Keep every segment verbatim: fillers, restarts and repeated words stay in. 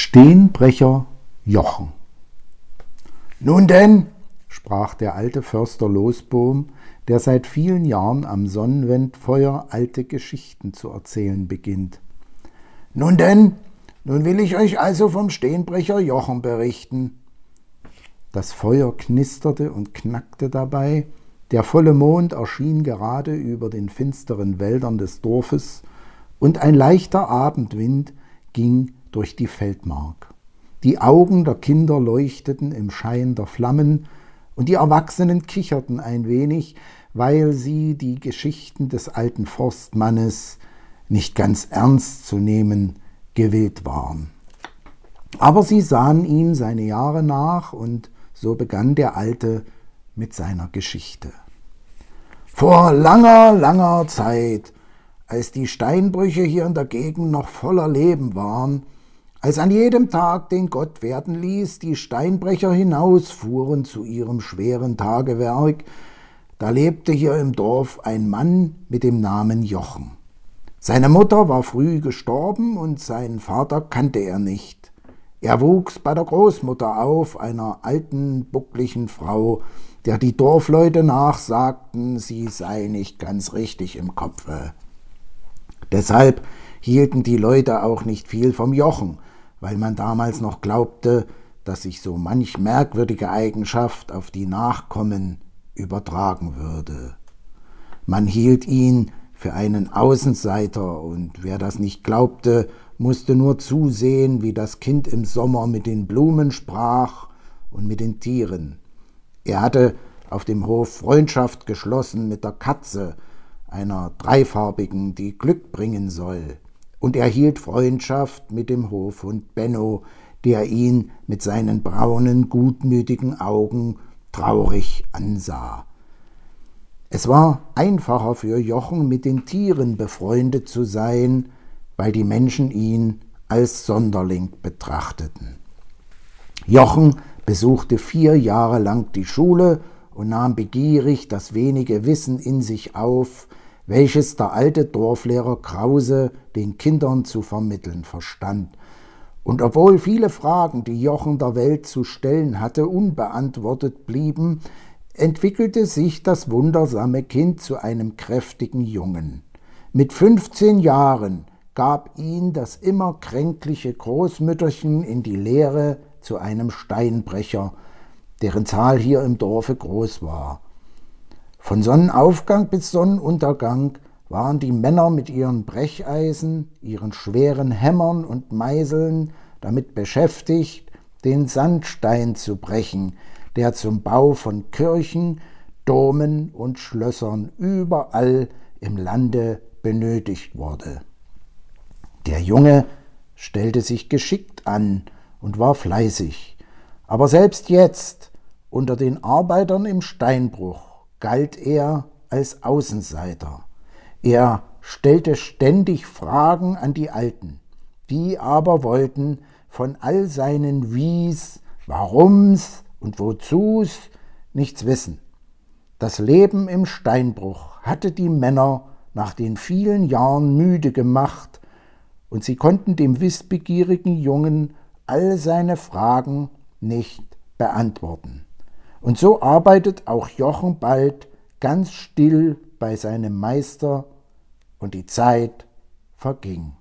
Steenbrecher Jochen. »Nun denn«, sprach der alte Förster Losboom, der seit vielen Jahren am Sonnenwendfeuer alte Geschichten zu erzählen beginnt. »Nun denn, nun will ich euch also vom Steenbrecher Jochen berichten.« Das Feuer knisterte und knackte dabei, der volle Mond erschien gerade über den finsteren Wäldern des Dorfes, und ein leichter Abendwind ging durch die Feldmark. Die Augen der Kinder leuchteten im Schein der Flammen, und die Erwachsenen kicherten ein wenig, weil sie die Geschichten des alten Forstmannes nicht ganz ernst zu nehmen gewillt waren. Aber sie sahen ihm seine Jahre nach, und so begann der Alte mit seiner Geschichte. Vor langer, langer Zeit, als die Steinbrüche hier in der Gegend noch voller Leben waren, als an jedem Tag, den Gott werden ließ, die Steinbrecher hinausfuhren zu ihrem schweren Tagewerk, da lebte hier im Dorf ein Mann mit dem Namen Jochen. Seine Mutter war früh gestorben und seinen Vater kannte er nicht. Er wuchs bei der Großmutter auf, einer alten, buckligen Frau, der die Dorfleute nachsagten, sie sei nicht ganz richtig im Kopfe. Deshalb hielten die Leute auch nicht viel vom Jochen, weil man damals noch glaubte, dass sich so manch merkwürdige Eigenschaft auf die Nachkommen übertragen würde. Man hielt ihn für einen Außenseiter, und wer das nicht glaubte, musste nur zusehen, wie das Kind im Sommer mit den Blumen sprach und mit den Tieren. Er hatte auf dem Hof Freundschaft geschlossen mit der Katze, einer dreifarbigen, die Glück bringen soll. Und er hielt Freundschaft mit dem Hofhund Benno, der ihn mit seinen braunen, gutmütigen Augen traurig ansah. Es war einfacher für Jochen, mit den Tieren befreundet zu sein, weil die Menschen ihn als Sonderling betrachteten. Jochen besuchte vier Jahre lang die Schule und nahm begierig das wenige Wissen in sich auf, welches der alte Dorflehrer Krause den Kindern zu vermitteln verstand. Und obwohl viele Fragen, die Jochen der Welt zu stellen hatte, unbeantwortet blieben, entwickelte sich das wundersame Kind zu einem kräftigen Jungen. Mit fünfzehn Jahren gab ihn das immer kränkliche Großmütterchen in die Lehre zu einem Steinbrecher, deren Zahl hier im Dorfe groß war. Von Sonnenaufgang bis Sonnenuntergang waren die Männer mit ihren Brecheisen, ihren schweren Hämmern und Meißeln damit beschäftigt, den Sandstein zu brechen, der zum Bau von Kirchen, Domen und Schlössern überall im Lande benötigt wurde. Der Junge stellte sich geschickt an und war fleißig, aber selbst jetzt, unter den Arbeitern im Steinbruch, galt er als Außenseiter. Er stellte ständig Fragen an die Alten, die aber wollten von all seinen Wies, Warums und Wozus nichts wissen. Das Leben im Steinbruch hatte die Männer nach den vielen Jahren müde gemacht, und sie konnten dem wissbegierigen Jungen all seine Fragen nicht beantworten. Und so arbeitet auch Jochen bald ganz still bei seinem Meister, und die Zeit verging.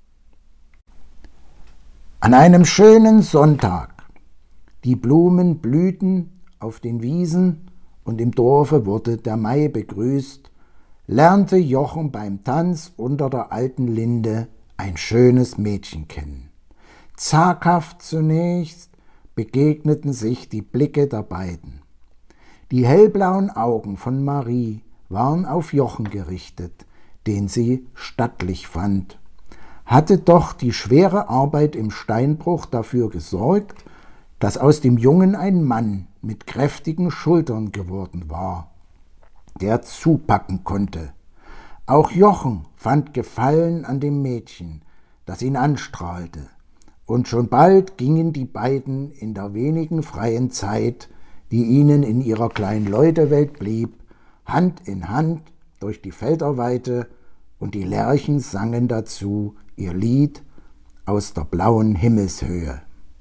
An einem schönen Sonntag, die Blumen blühten auf den Wiesen und im Dorfe wurde der Mai begrüßt, lernte Jochen beim Tanz unter der alten Linde ein schönes Mädchen kennen. Zaghaft zunächst begegneten sich die Blicke der beiden. Die hellblauen Augen von Marie waren auf Jochen gerichtet, den sie stattlich fand. Hatte doch die schwere Arbeit im Steinbruch dafür gesorgt, dass aus dem Jungen ein Mann mit kräftigen Schultern geworden war, der zupacken konnte. Auch Jochen fand Gefallen an dem Mädchen, das ihn anstrahlte. Und schon bald gingen die beiden in der wenigen freien Zeit, die ihnen in ihrer kleinen Leutewelt blieb, Hand in Hand durch die Felderweite, und die Lerchen sangen dazu ihr Lied aus der blauen Himmelshöhe.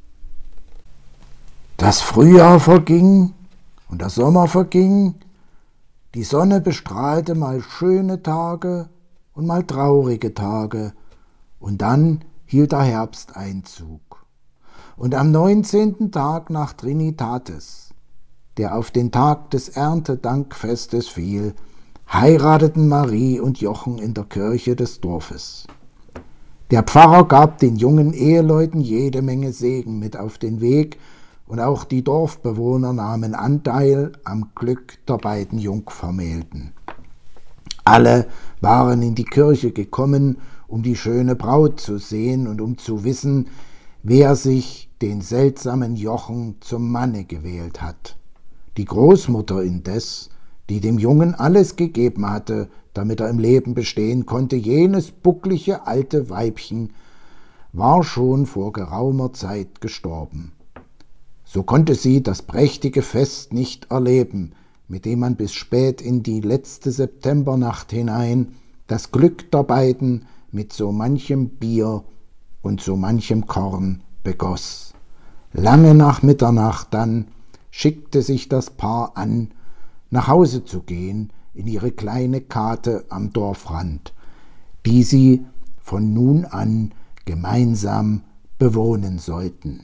Das Frühjahr verging und der Sommer verging, die Sonne bestrahlte mal schöne Tage und mal traurige Tage, und dann hielt der Herbst Einzug. Und am neunzehnten Tag nach Trinitatis, der auf den Tag des Erntedankfestes fiel, heirateten Marie und Jochen in der Kirche des Dorfes. Der Pfarrer gab den jungen Eheleuten jede Menge Segen mit auf den Weg, und auch die Dorfbewohner nahmen Anteil am Glück der beiden Jungvermählten. Alle waren in die Kirche gekommen, um die schöne Braut zu sehen und um zu wissen, wer sich den seltsamen Jochen zum Manne gewählt hat. Die Großmutter indes, die dem Jungen alles gegeben hatte, damit er im Leben bestehen konnte, jenes bucklige alte Weibchen, war schon vor geraumer Zeit gestorben. So konnte sie das prächtige Fest nicht erleben, mit dem man bis spät in die letzte Septembernacht hinein das Glück der beiden mit so manchem Bier und so manchem Korn begoss. Lange nach Mitternacht dann schickte sich das Paar an, nach Hause zu gehen in ihre kleine Kate am Dorfrand, die sie von nun an gemeinsam bewohnen sollten.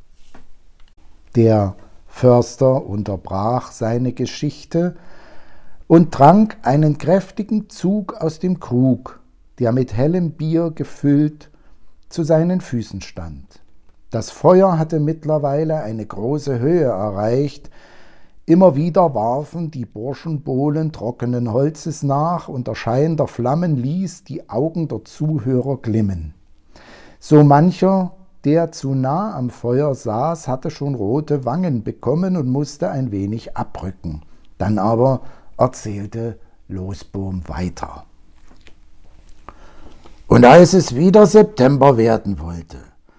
Der Förster unterbrach seine Geschichte und trank einen kräftigen Zug aus dem Krug, der mit hellem Bier gefüllt zu seinen Füßen stand. Das Feuer hatte mittlerweile eine große Höhe erreicht. Immer wieder warfen die Burschen Bohlen trockenen Holzes nach, und der Schein der Flammen ließ die Augen der Zuhörer glimmen. So mancher, der zu nah am Feuer saß, hatte schon rote Wangen bekommen und musste ein wenig abrücken. Dann aber erzählte Losboom weiter. Und als es wieder September werden wollte,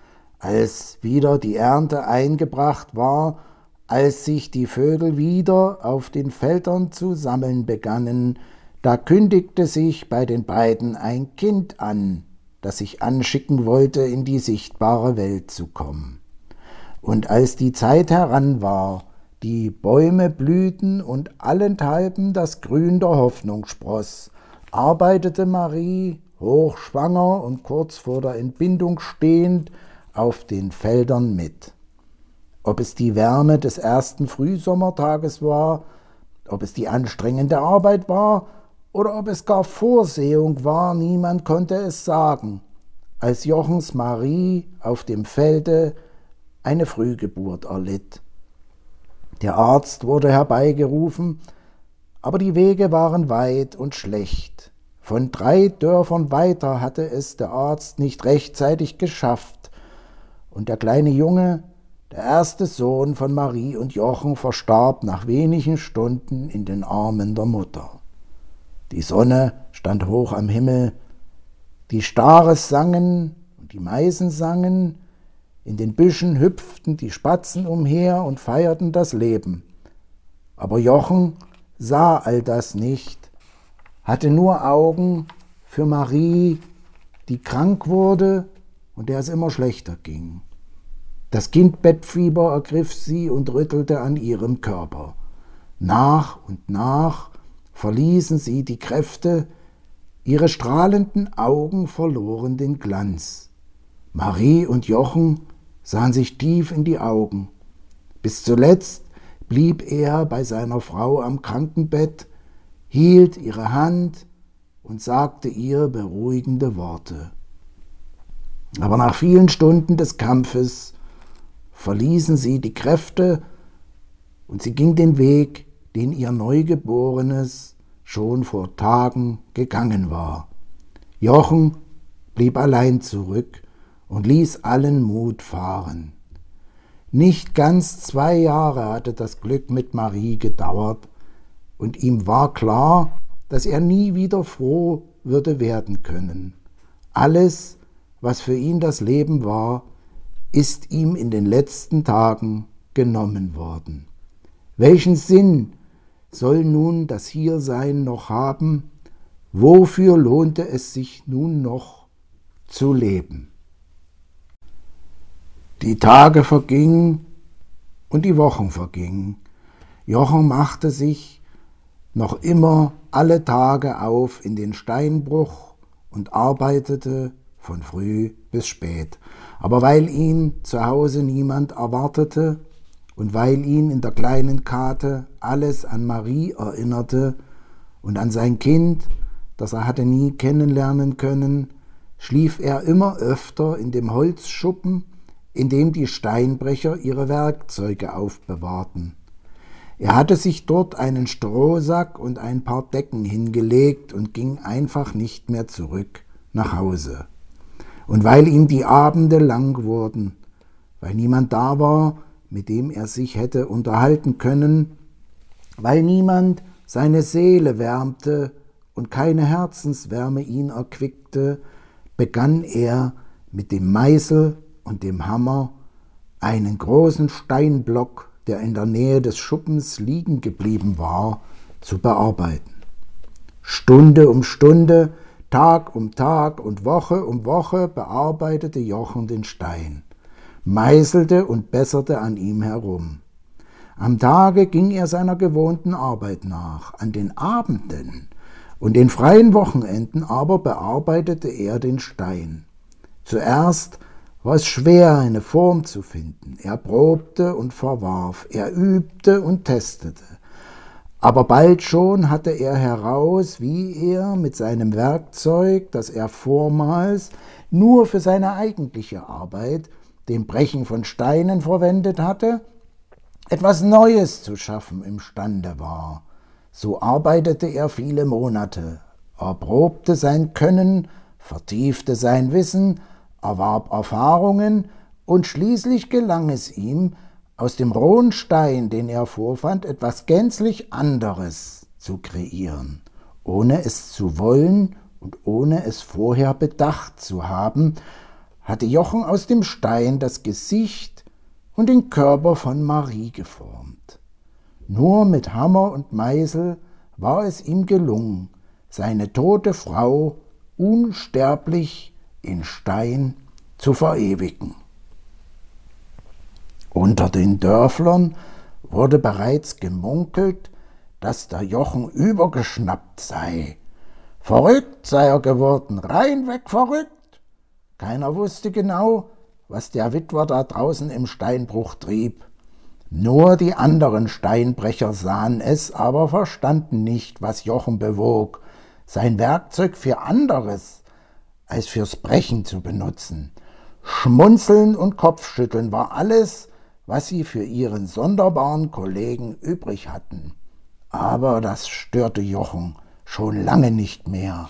als wieder die Ernte eingebracht war, als sich die Vögel wieder auf den Feldern zu sammeln begannen, da kündigte sich bei den beiden ein Kind an, das sich anschicken wollte, in die sichtbare Welt zu kommen. Und als die Zeit heran war, die Bäume blühten und allenthalben das Grün der Hoffnung spross, arbeitete Marie, hochschwanger und kurz vor der Entbindung stehend, auf den Feldern mit. Ob es die Wärme des ersten Frühsommertages war, ob es die anstrengende Arbeit war oder ob es gar Vorsehung war, niemand konnte es sagen, als Jochens Marie auf dem Felde eine Frühgeburt erlitt. Der Arzt wurde herbeigerufen, aber die Wege waren weit und schlecht. Von drei Dörfern weiter hatte es der Arzt nicht rechtzeitig geschafft, und der kleine Junge, der erste Sohn von Marie und Jochen, verstarb nach wenigen Stunden in den Armen der Mutter. Die Sonne stand hoch am Himmel, die Stare sangen und die Meisen sangen, in den Büschen hüpften die Spatzen umher und feierten das Leben. Aber Jochen sah all das nicht, hatte nur Augen für Marie, die krank wurde und der es immer schlechter ging. Das Kindbettfieber ergriff sie und rüttelte an ihrem Körper. Nach und nach verließen sie die Kräfte, ihre strahlenden Augen verloren den Glanz. Marie und Jochen sahen sich tief in die Augen. Bis zuletzt blieb er bei seiner Frau am Krankenbett, hielt ihre Hand und sagte ihr beruhigende Worte. Aber nach vielen Stunden des Kampfes verließen sie die Kräfte und sie ging den Weg, den ihr Neugeborenes schon vor Tagen gegangen war. Jochen blieb allein zurück und ließ allen Mut fahren. Nicht ganz zwei Jahre hatte das Glück mit Marie gedauert, und ihm war klar, dass er nie wieder froh würde werden können. Alles, was für ihn das Leben war, ist ihm in den letzten Tagen genommen worden. Welchen Sinn soll nun das Hiersein noch haben? Wofür lohnte es sich nun noch zu leben? Die Tage vergingen und die Wochen vergingen. Jochen machte sich noch immer alle Tage auf in den Steinbruch und arbeitete von früh bis spät. Aber weil ihn zu Hause niemand erwartete und weil ihn in der kleinen Kate alles an Marie erinnerte und an sein Kind, das er hatte nie kennenlernen können, schlief er immer öfter in dem Holzschuppen, in dem die Steinbrecher ihre Werkzeuge aufbewahrten. Er hatte sich dort einen Strohsack und ein paar Decken hingelegt und ging einfach nicht mehr zurück nach Hause. Und weil ihm die Abende lang wurden, weil niemand da war, mit dem er sich hätte unterhalten können, weil niemand seine Seele wärmte und keine Herzenswärme ihn erquickte, begann er mit dem Meißel und dem Hammer einen großen Steinblock, der in der Nähe des Schuppens liegen geblieben war, zu bearbeiten. Stunde um Stunde, Tag um Tag und Woche um Woche bearbeitete Jochen den Stein, meißelte und besserte an ihm herum. Am Tage ging er seiner gewohnten Arbeit nach, an den Abenden und den freien Wochenenden aber bearbeitete er den Stein. Zuerst war es schwer, eine Form zu finden. Er probte und verwarf, er übte und testete. Aber bald schon hatte er heraus, wie er mit seinem Werkzeug, das er vormals nur für seine eigentliche Arbeit, dem Brechen von Steinen verwendet hatte, etwas Neues zu schaffen imstande war. So arbeitete er viele Monate, erprobte sein Können, vertiefte sein Wissen, erwarb Erfahrungen und schließlich gelang es ihm, aus dem rohen Stein, den er vorfand, etwas gänzlich anderes zu kreieren, ohne es zu wollen und ohne es vorher bedacht zu haben, hatte Jochen aus dem Stein das Gesicht und den Körper von Marie geformt. Nur mit Hammer und Meißel war es ihm gelungen, seine tote Frau unsterblich in Stein zu verewigen. Unter den Dörflern wurde bereits gemunkelt, dass der Jochen übergeschnappt sei. Verrückt sei er geworden, reinweg verrückt. Keiner wusste genau, was der Witwer da draußen im Steinbruch trieb. Nur die anderen Steinbrecher sahen es, aber verstanden nicht, was Jochen bewog, sein Werkzeug für anderes als fürs Brechen zu benutzen. Schmunzeln und Kopfschütteln war alles, was sie für ihren sonderbaren Kollegen übrig hatten. Aber das störte Jochen schon lange nicht mehr.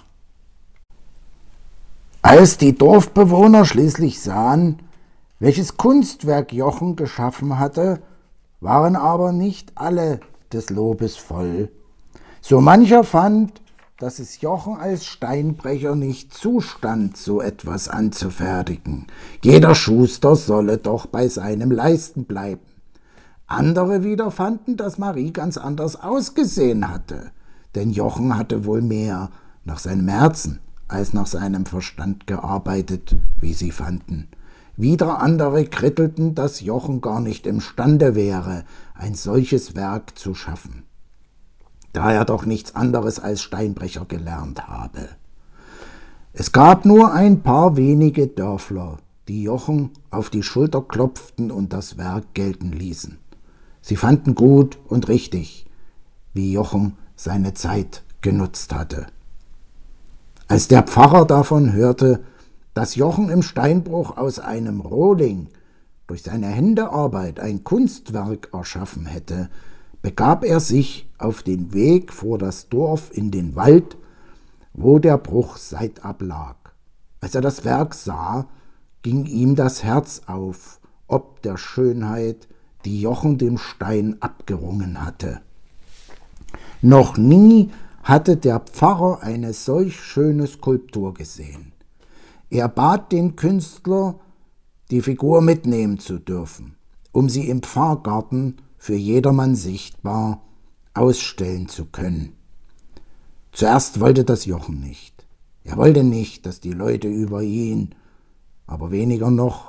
Als die Dorfbewohner schließlich sahen, welches Kunstwerk Jochen geschaffen hatte, waren aber nicht alle des Lobes voll. So mancher fand, dass es Jochen als Steinbrecher nicht zustand, so etwas anzufertigen. Jeder Schuster solle doch bei seinem Leisten bleiben. Andere wieder fanden, dass Marie ganz anders ausgesehen hatte, denn Jochen hatte wohl mehr nach seinem Herzen als nach seinem Verstand gearbeitet, wie sie fanden. Wieder andere krittelten, dass Jochen gar nicht imstande wäre, ein solches Werk zu schaffen, da er doch nichts anderes als Steinbrecher gelernt habe. Es gab nur ein paar wenige Dörfler, die Jochen auf die Schulter klopften und das Werk gelten ließen. Sie fanden gut und richtig, wie Jochen seine Zeit genutzt hatte. Als der Pfarrer davon hörte, dass Jochen im Steinbruch aus einem Rohling durch seine Händearbeit ein Kunstwerk erschaffen hätte, begab er sich auf den Weg vor das Dorf in den Wald, wo der Bruch seitab lag. Als er das Werk sah, ging ihm das Herz auf, ob der Schönheit, die Jochen dem Stein abgerungen hatte. Noch nie hatte der Pfarrer eine solch schöne Skulptur gesehen. Er bat den Künstler, die Figur mitnehmen zu dürfen, um sie im Pfarrgarten für jedermann sichtbar ausstellen zu können. Zuerst wollte das Jochen nicht. Er wollte nicht, dass die Leute über ihn, aber weniger noch,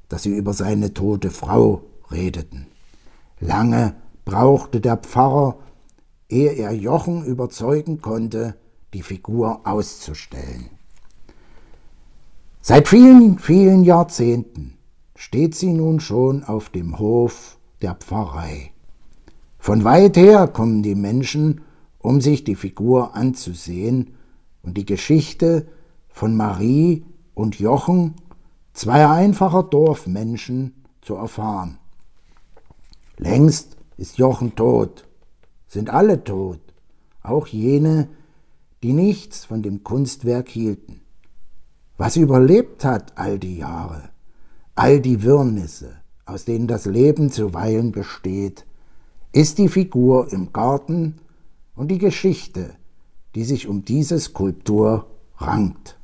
dass sie über seine tote Frau redeten. Lange brauchte der Pfarrer, ehe er Jochen überzeugen konnte, die Figur auszustellen. Seit vielen, vielen Jahrzehnten steht sie nun schon auf dem Hof der Pfarrei. Von weit her kommen die Menschen, um sich die Figur anzusehen und die Geschichte von Marie und Jochen, zweier einfacher Dorfmenschen, zu erfahren. Längst ist Jochen tot, sind alle tot, auch jene, die nichts von dem Kunstwerk hielten. Was überlebt hat all die Jahre, all die Wirrnisse, aus denen das Leben zuweilen besteht, ist die Figur im Garten und die Geschichte, die sich um diese Skulptur rankt.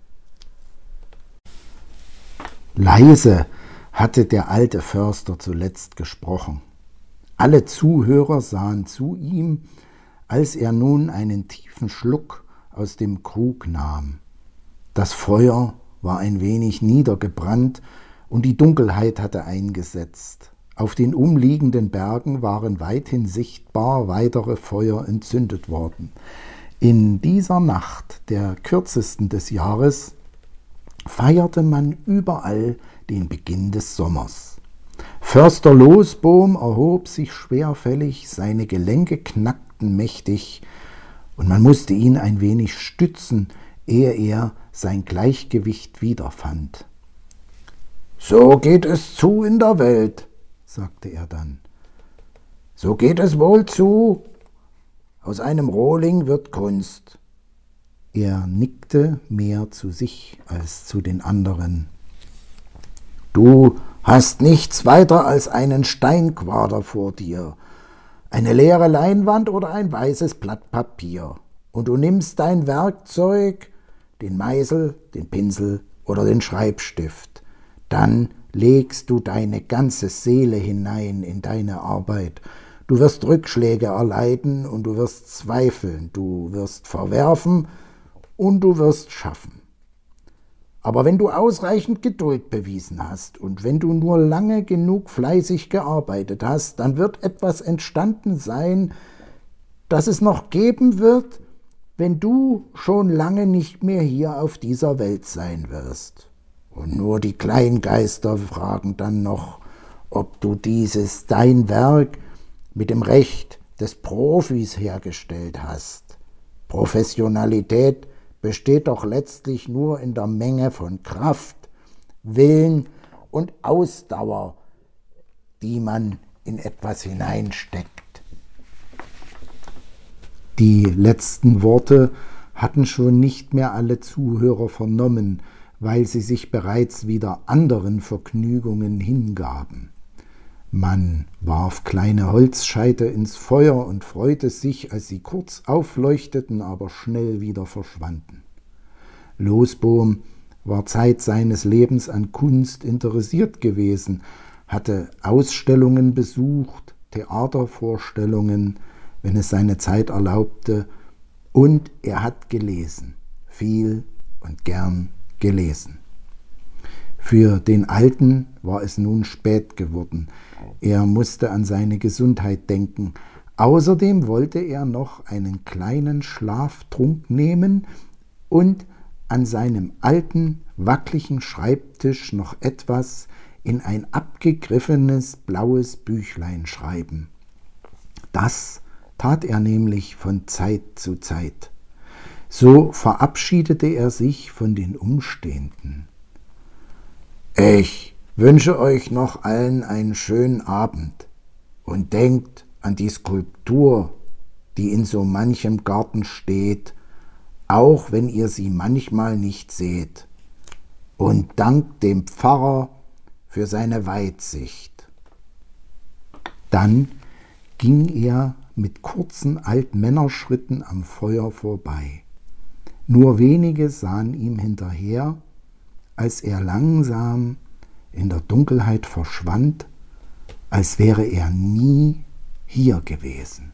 Leise hatte der alte Förster zuletzt gesprochen. Alle Zuhörer sahen zu ihm, als er nun einen tiefen Schluck aus dem Krug nahm. Das Feuer war ein wenig niedergebrannt und die Dunkelheit hatte eingesetzt. Auf den umliegenden Bergen waren weithin sichtbar weitere Feuer entzündet worden. In dieser Nacht, der kürzesten des Jahres, feierte man überall den Beginn des Sommers. Förster Losboom erhob sich schwerfällig, seine Gelenke knackten mächtig, und man musste ihn ein wenig stützen, ehe er sein Gleichgewicht wiederfand. »So geht es zu in der Welt«, sagte er dann. »So geht es wohl zu. Aus einem Rohling wird Kunst.« Er nickte mehr zu sich als zu den anderen. »Du hast nichts weiter als einen Steinquader vor dir, eine leere Leinwand oder ein weißes Blatt Papier, und du nimmst dein Werkzeug, den Meißel, den Pinsel oder den Schreibstift. Dann legst du deine ganze Seele hinein in deine Arbeit. Du wirst Rückschläge erleiden und du wirst zweifeln, du wirst verwerfen und du wirst schaffen. Aber wenn du ausreichend Geduld bewiesen hast und wenn du nur lange genug fleißig gearbeitet hast, dann wird etwas entstanden sein, das es noch geben wird, wenn du schon lange nicht mehr hier auf dieser Welt sein wirst. Und nur die Kleingeister fragen dann noch, ob du dieses dein Werk mit dem Recht des Profis hergestellt hast. Professionalität besteht doch letztlich nur in der Menge von Kraft, Willen und Ausdauer, die man in etwas hineinsteckt. Die letzten Worte hatten schon nicht mehr alle Zuhörer vernommen, weil sie sich bereits wieder anderen Vergnügungen hingaben. Man warf kleine Holzscheite ins Feuer und freute sich, als sie kurz aufleuchteten, aber schnell wieder verschwanden. Losboom war Zeit seines Lebens an Kunst interessiert gewesen, hatte Ausstellungen besucht, Theatervorstellungen, wenn es seine Zeit erlaubte, und er hat gelesen, viel und gern gelesen. Für den Alten war es nun spät geworden. Er musste an seine Gesundheit denken. Außerdem wollte er noch einen kleinen Schlaftrunk nehmen und an seinem alten, wackeligen Schreibtisch noch etwas in ein abgegriffenes blaues Büchlein schreiben. Das tat er nämlich von Zeit zu Zeit. So verabschiedete er sich von den Umstehenden. Ich wünsche euch noch allen einen schönen Abend und denkt an die Skulptur, die in so manchem Garten steht, auch wenn ihr sie manchmal nicht seht, und dankt dem Pfarrer für seine Weitsicht. Dann ging er mit kurzen Altmännerschritten am Feuer vorbei. Nur wenige sahen ihm hinterher, als er langsam in der Dunkelheit verschwand, als wäre er nie hier gewesen.